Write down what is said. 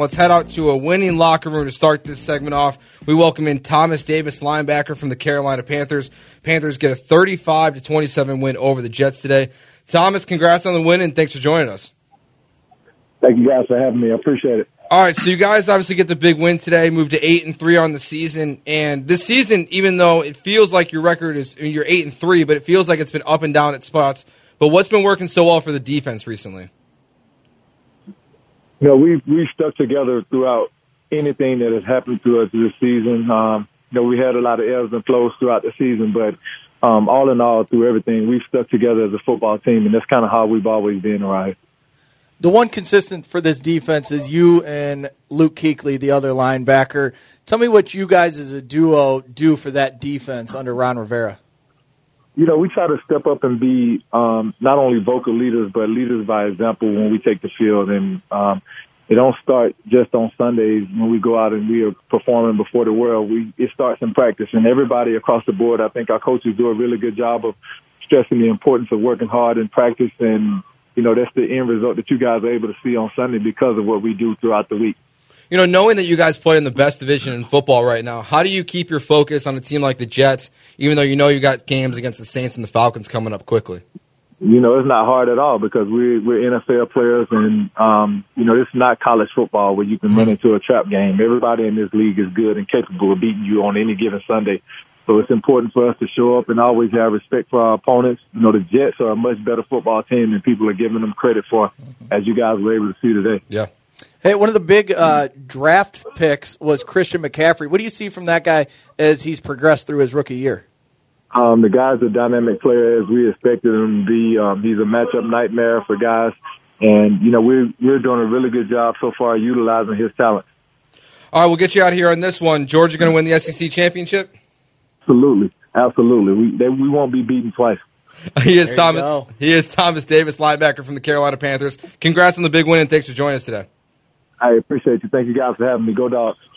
Let's head out to a winning locker room to start this segment off. We welcome in Thomas Davis, linebacker from the Carolina Panthers. Panthers get a 35-27 win over the Jets today. Thomas, congrats on the win, and thanks for joining us. Thank you guys for having me. I appreciate it. All right, so you guys obviously get the big win today, moved to 8-3 on the season, and this season, even though it feels like your record is you're 8-3, but it feels like it's been up and down at spots. But what's been working so well for the defense recently? You know, we've stuck together throughout anything that has happened to us this season. We had a lot of ebbs and flows throughout the season, but all in all, through everything, we've stuck together as a football team, and that's kind of how we've always been around here. The one consistent for this defense is you and Luke Kuechly, the other linebacker. Tell me what you guys as a duo do for that defense under Ron Rivera. You know, we try to step up and be not only vocal leaders, but leaders by example when we take the field. And it don't start just on Sundays when we go out and we are performing before the world. It starts in practice. And everybody across the board, I think our coaches do a really good job of stressing the importance of working hard in practice. And, you know, that's the end result that you guys are able to see on Sunday because of what we do throughout the week. You know, knowing that you guys play in the best division in football right now, how do you keep your focus on a team like the Jets, even though you got games against the Saints and the Falcons coming up quickly? You know, it's not hard at all because we're NFL players, and, this is not college football where you can run into a trap game. Everybody in this league is good and capable of beating you on any given Sunday. So it's important for us to show up and always have respect for our opponents. You know, the Jets are a much better football team than people are giving them credit for, as you guys were able to see today. Yeah. Hey, one of the big draft picks was Christian McCaffrey. What do you see from that guy as he's progressed through his rookie year? The guy's a dynamic player as we expected him to be. He's a matchup nightmare for guys. And, you know, we're doing a really good job so far utilizing his talent. All right, we'll get you out of here on this one. Georgia going to win the SEC championship? Absolutely. We won't be beaten twice. He is Thomas Davis, linebacker from the Carolina Panthers. Congrats on the big win, and thanks for joining us today. I appreciate you. Thank you guys for having me. Go Dogs.